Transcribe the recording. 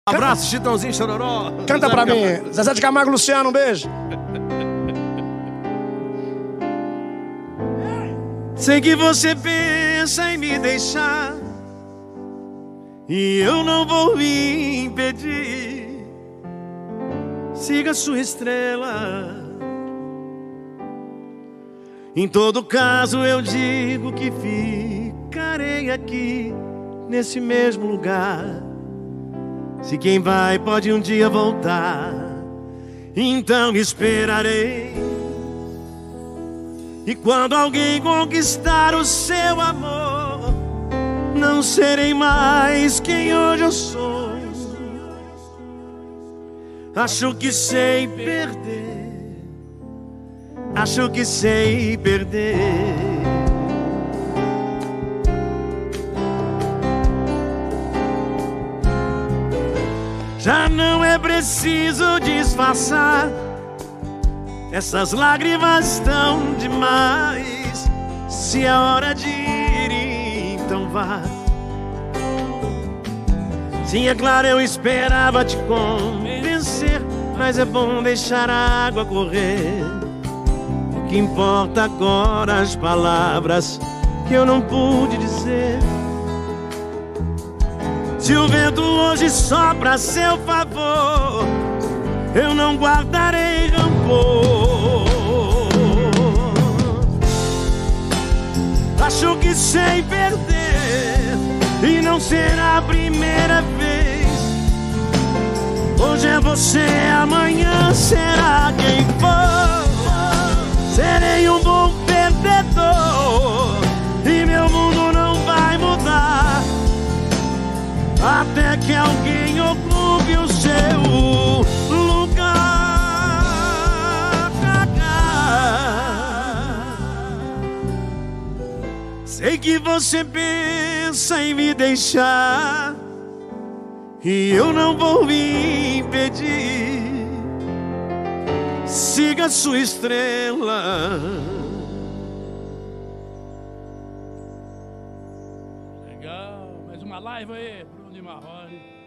Abraço, Chitãozinho Chororó. Canta pra mim. Zezé de Camargo, Luciano, um beijo. Sei que você pensa em me deixar e eu não vou me impedir. Siga sua estrela. Em todo caso eu digo que ficarei aqui nesse mesmo lugar. Se quem vai pode um dia voltar, então esperarei. E quando alguém conquistar o seu amor, não serei mais quem hoje eu sou. Acho que sei perder, acho que sei perder. Já não é preciso disfarçar, essas lágrimas estão demais. Se é hora de ir, então vá. Sim, é claro, eu esperava te convencer, mas é bom deixar a água correr. O que importa agora as palavras que eu não pude dizer. Se o vento hoje sopra a seu favor, eu não guardarei rancor. Acho que sei perder e não será a primeira vez. Hoje é você, amanhã será quem for. Serei um bom perdedor e meu mundo não vai mudar até que alguém ocupe o seu lugar. Sei que você pensa em me deixar e eu não vou me impedir. Siga sua estrela. Legal, mais uma live aí, Bruno e Marrone.